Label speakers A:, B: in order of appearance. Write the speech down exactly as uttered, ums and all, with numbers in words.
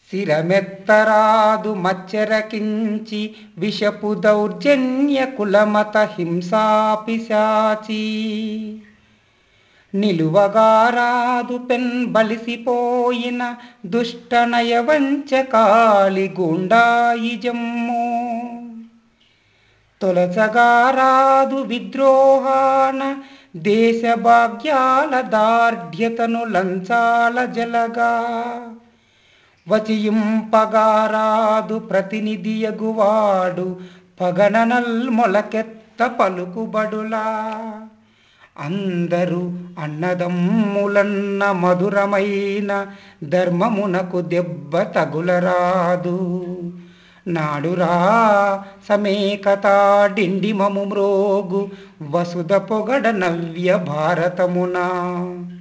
A: శిరమెత్తరాదు మచ్చరకించి విషపు దౌర్జన్య కులమత హింసా పిశాచి నిలువగారాదు పెన్ బలిసిపోయిన దుష్టనయ వంచకాలి గుండాయిజమ్ము తొలచగారాదు విద్రోహాన దేశ భాగ్యాల దార్ఢ్యతను లంచాల జలగా వచియింపగారాదు ప్రతినిధియగువాడు పగననల్ మొలకెత్త పలుకుబడులా అందరూ అన్నదమ్ములన్న మధురమైన ధర్మమునకు దెబ్బ తగులరాదు నాడురా సಮೇకత డిండిమము మ్రోగు వసుధ పొగడ నవ్య భారతమునా